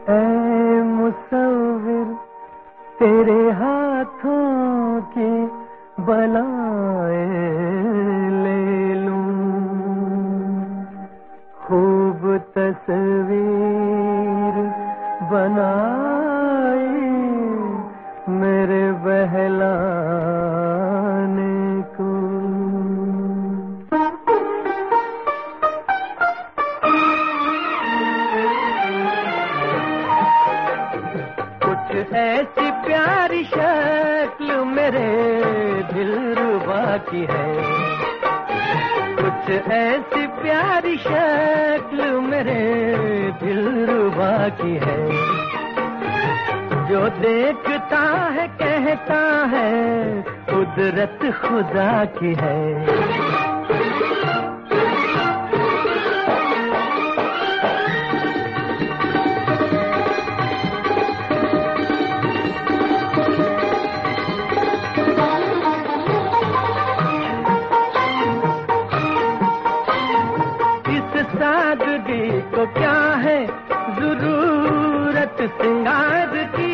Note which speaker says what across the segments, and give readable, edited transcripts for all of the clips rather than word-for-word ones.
Speaker 1: ऐ मुसव्विर तेरे हाथों की बनाए ले लूं, खूब तस्वीर बनाई मेरे बहलाने को। कुछ ऐसी प्यारी शक्ल मेरे दिलरुबा की है, कुछ ऐसी प्यारी शक्ल मेरे दिलरुबा की है, जो देखता है कहता है कुदरत खुदा की है। सादगी को क्या है जरूरत सिंगार की,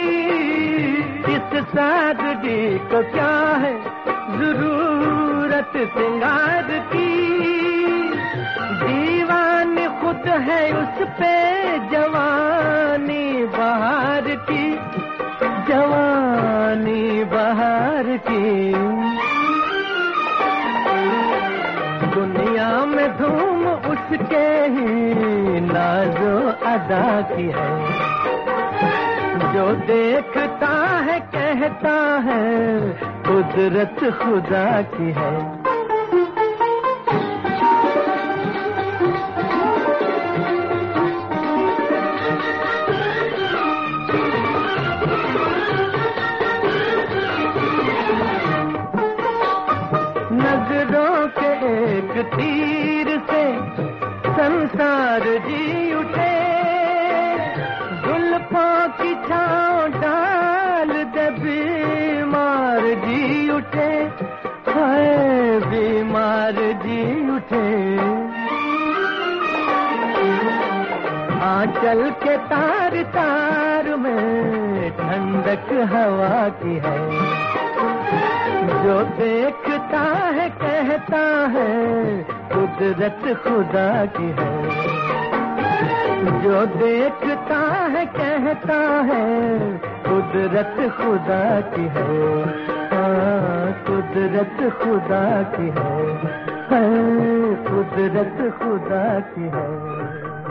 Speaker 1: इस सादगी को क्या है जरूरत सिंगार की। दीवानी खुद है उस पे जवानी बहार की, जवानी बहार की। दुनिया में धूम उसके ही नाज़ो अदा की है, जो देखता है कहता है कुदरत खुदा की है। नजरों के एक तीर से संसार जी उठे, जुल्फों की छाँव डाल दे बीमार जी उठे, हाय बीमार जी उठे। आंचल के तार तार में ठंडक हवा की है, जो देखता है कहता है कुदरत खुदा की है, जो देखता है कहता है कुदरत खुदा की है। हाँ कुदरत खुदा की है, कुदरत खुदा की है।